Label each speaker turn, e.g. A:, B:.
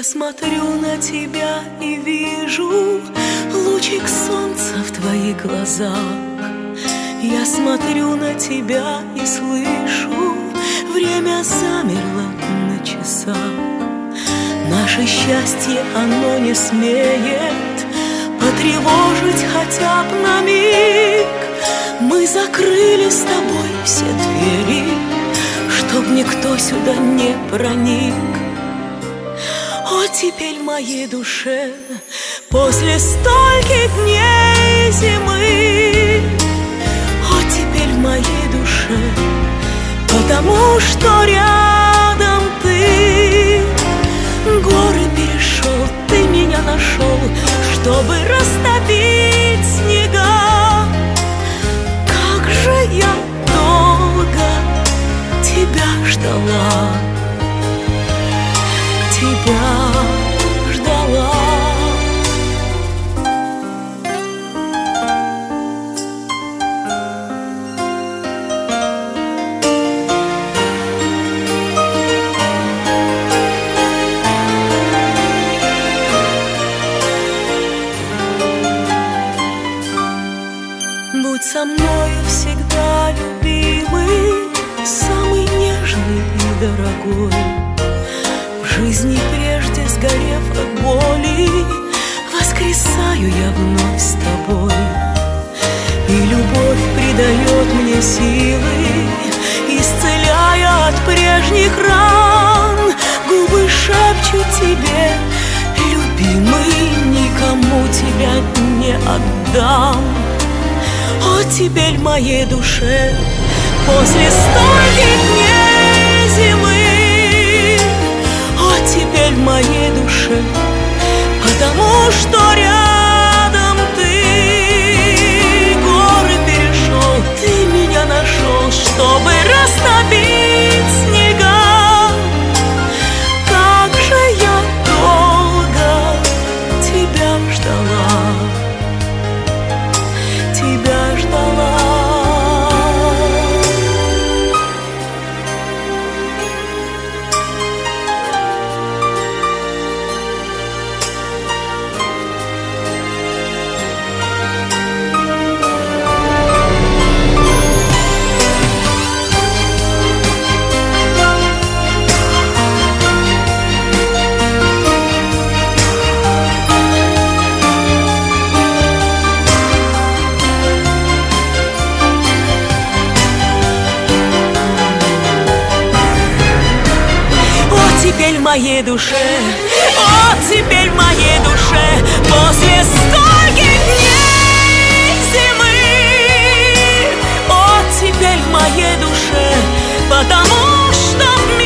A: Я смотрю на тебя и вижу лучик солнца в твоих глазах. Я смотрю на тебя и слышу, время замерло на часах. Наше счастье, оно не смеет потревожить хотя бы на миг. Мы закрыли с тобой все двери, чтоб никто сюда не проник. О, теперь моей душе после стольких дней зимы, о, теперь в моей душе, потому что рядом ты. Горы перешел, ты меня нашел, чтобы растопить снега. Как же я долго тебя ждала, тебя ждала. Будь со мною всегда, любимый, самый нежный и дорогой. В жизни прежде сгорев от боли, воскресаю я вновь с тобой. И любовь придает мне силы, исцеляя от прежних ран. Губы шепчут тебе, любимый, никому тебя не отдам. О, теперь в моей душе после стольких дней зимы, о, теперь в моей душе, потому что рядом ты. Горы перешел, ты меня нашел, чтобы растопить снега. Как же я долго тебя ждала, тебя ждала. Теперь в моей душе, о, теперь в моей душе, после стольких дней зимы, о, теперь в моей душе, потому что